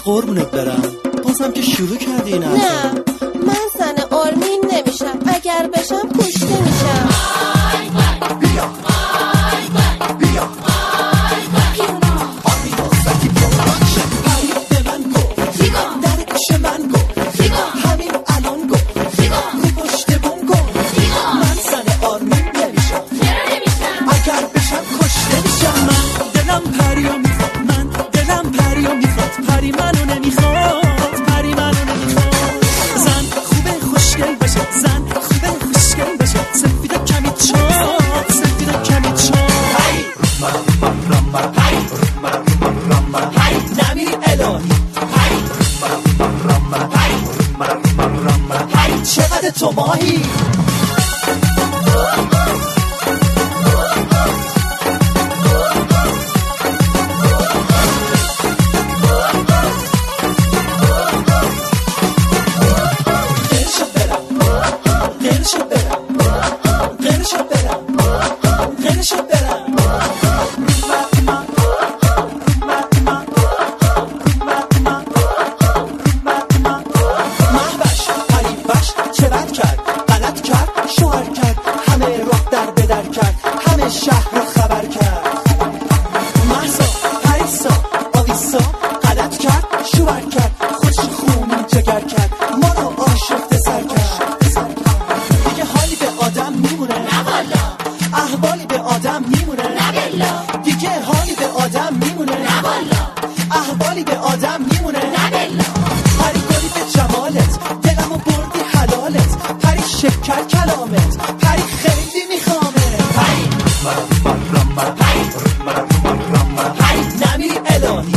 قربونت برم، بازم که شروع کردی این حرفا. نه من زن آرمین نمیشم، اگر بشم کشته میشم. بیا بیا آرمین وسطی پروداکشن. پری به من گفت در گوش من گفت همین الان گفت رو پشت بوم گفت من زن آرمین نمیشم، اگر بشم کشته میشم. من دلم پریو میخواد، من دلم پریو میخواد، پری منو نمیخواد، پری منو نمیخواد. زن خوبه خوشگل بشه، زن خوبه خوشگل بشه، سفید و کمی چاق، سفید و کمی چاق. نمیری الهی چقدر تو ماهی. شهر رو خبر کرد، محسا پریسا آویسا غلط کرد، شوهر کرد، خوش خونی جگر کرد، ما رو آشفته سر کرد. دیگه حالی به آدم میمونه نه والا، احوالی به آدم میمونه نه بلا، دیگه حالی به آدم میمونه نه والا، احوالی به آدم میمونه نه بلا. پری گلی به جمالت دلمو بردی حلالت، پری شکر کلامت، پری خیلی میخوامه. نمیری الهی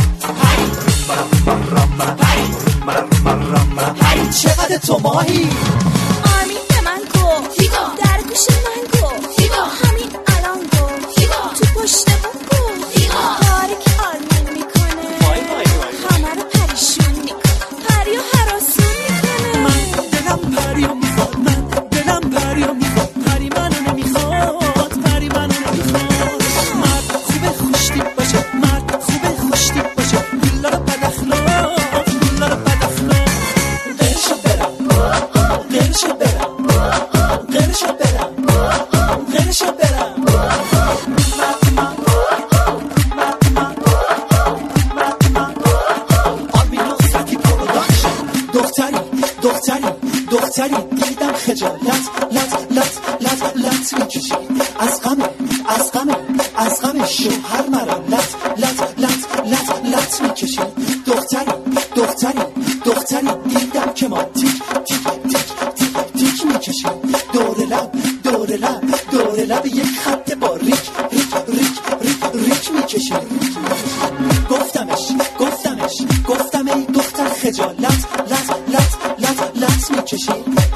چقدر تو ماهی. آرمین به من گفت در گوش من گفت همین الان گفت تو پشت بوم گفت کاری که آرمین میکنه همه رو پریشون میکنه، پریو هراسون میکنه. من دلم پریو میخواد، من دلم پریو میخواد، پری منو نمیخواد، پری منو نمیخواد. مرد خوبه خوشتیپ باشه، مرد خوبه خوشتیپ باشه، بیلا رو بد اخلاق، بیلا رو بد اخلاق. قرشو برم قرشو برم قرشو برم قرشو برم. آرمین وسطی پروداکشن. دختری دیدم خجالت لط میکشی، از غم شوهر مرا لط میکشی. دختری دیدم که ما تیک میکشی، دور لب یک خط باریک ریک میکشی. گفتم ای دختر خجالت لط میکشی،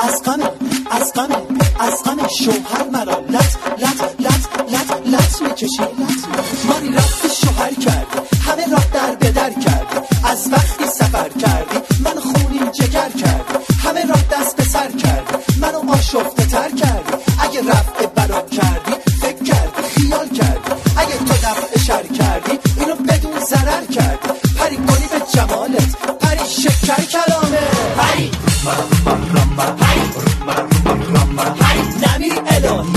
از غم شوهر مرا لط میکشی. مانی رفتی شوهر کردی، همه را در بدر کردی، از وقتی سفر کردی من خونین جگر کردی، همه را دست به سر کردی، منو آشفته تر کردی. اگه رفع بلا کردی فکر کردی خیال کردی، اگه تو دفع شر کردی اینو بدون ضرر کردی. پری گلی به جمالت، پری شکر کلامه، پری نمیری الهی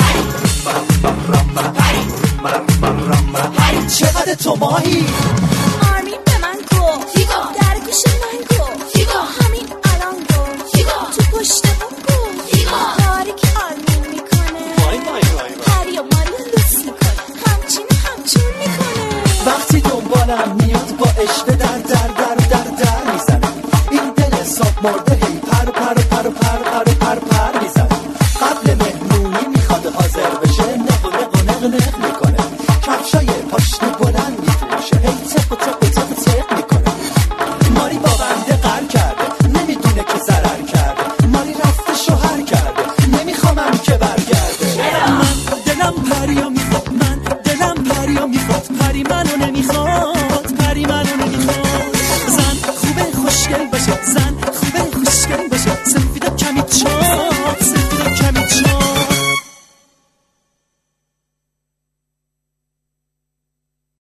چقدر تو ماهی. آرمین به من گفت در گوش من گفت همین الان گفت تو پشت بوم گفت کاری که آرمین میکنه پری و ماریو لوس میکنه، همچون میکنه. وقتی دنبالم میاد با عشق در میزنه، این دل حساب مرده